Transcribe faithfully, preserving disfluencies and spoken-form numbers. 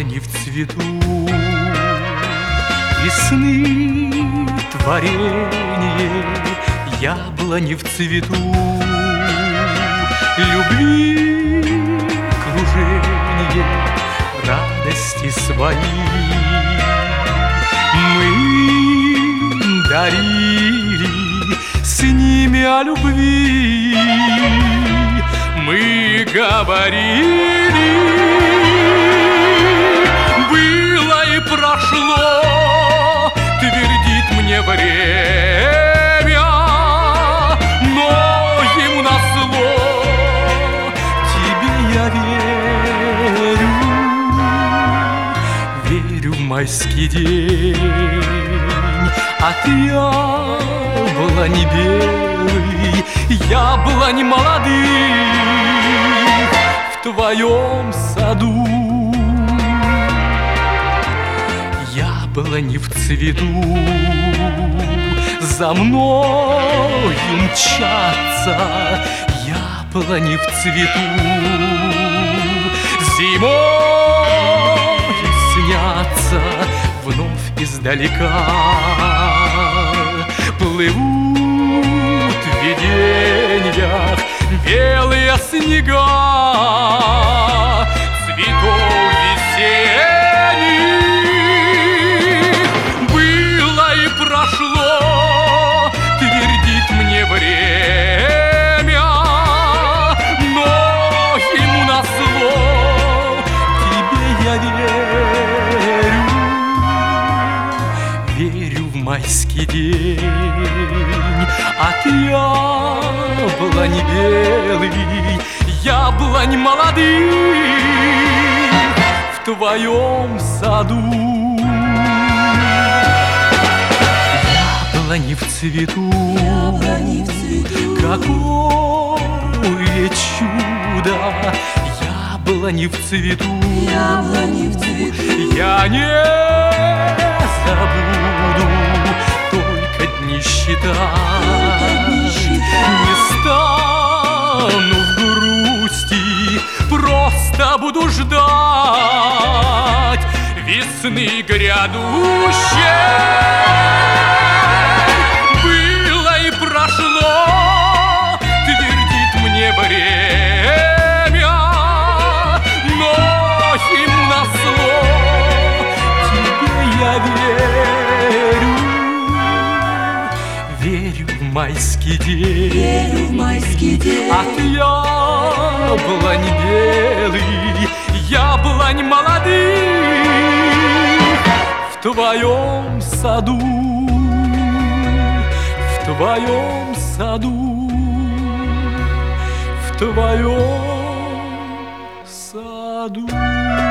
Яблони в цвету, весны творение, яблони в цвету, любви кружение, радости свои мы им дарили, с ними о любви мы говорили. Было и прошло, твердит мне время, но ему назло тебе я верю, верю в майский день. От яблони белый, яблони молодых в твоем саду. Яблони в цвету за мною мчатся, яблони в цвету зимой снятся вновь издалека. Плывут в видениях белые снега цветов весенних. Было и прошло, твердит мне время, но ему назло тебе я верю, верю в майский день. От яблони белый, яблонь молодых в твоем саду. Яблони в цвету, яблони в цвету, какое чудо! Яблони в цвету, яблони в цвету, я не забуду только дни считать, не стану в грусти, просто буду ждать весны грядущей. Было и прошло, твердит мне время, но ему назло тебе я верю, верю в майский день. верю в майский день. От яблони белый, яблонь молодых в твоем саду, в твоем саду, в твоем саду.